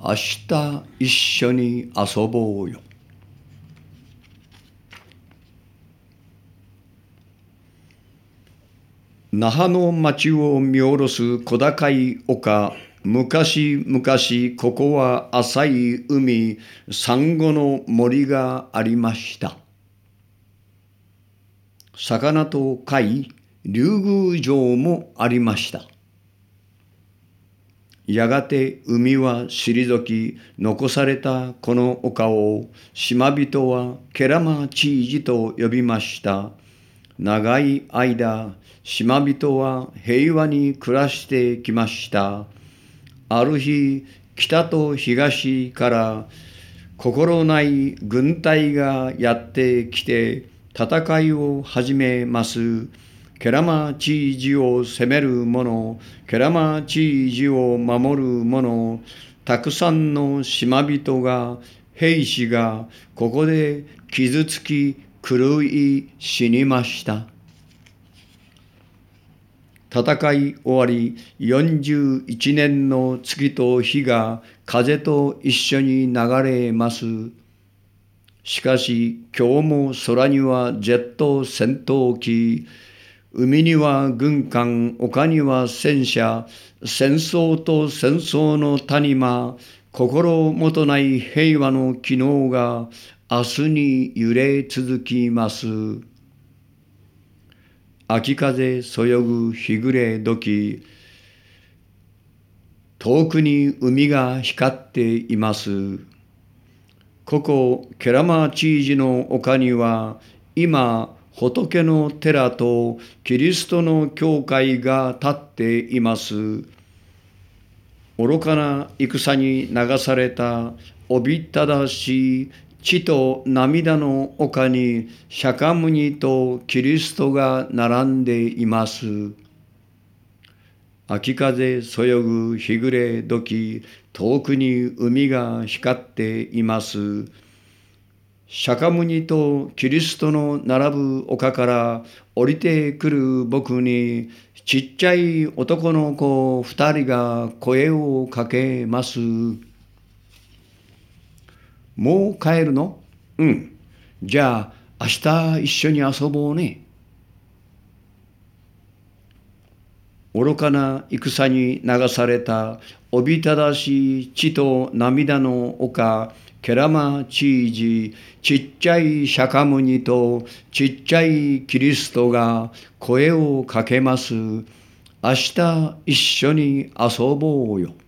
明日一緒に遊ぼうよ。那覇の町を見下ろす小高い丘。昔々ここは浅い海、サンゴの森がありました。魚と貝、竜宮城もありました。やがて海は退き、残されたこの丘を島人はケラマチージと呼びました。長い間、島人は平和に暮らしてきました。ある日、北と東から心ない軍隊がやってきて戦いを始めます。ケラマチージを攻める者、ケラマチージを守る者、たくさんの島人が、兵士がここで傷つき狂い死にました。戦い終わり41年の月と日が風と一緒に流れます。しかし今日も空にはジェット戦闘機、海には軍艦、丘には戦車、戦争と戦争の谷間、心もとない平和の機能が明日に揺れ続きます。秋風そよぐ日暮れ時、遠くに海が光っています。ここケラマチージの丘には今仏の寺とキリストの教会が建っています。愚かな戦に流されたおびただしい血と涙の丘に釈迦牟尼とキリストが並んでいます。秋風そよぐ日暮れ時、遠くに海が光っています。釈迦牟尼とキリストの並ぶ丘から降りてくる僕に、ちっちゃい男の子2人が声をかけます。もう帰るの？うん。じゃあ明日一緒に遊ぼうね。愚かな戦に流されたおびただしい血と涙の丘、ケラマチージ、ちっちゃい釈迦牟尼とちっちゃいキリストが声をかけます。明日一緒に遊ぼうよ。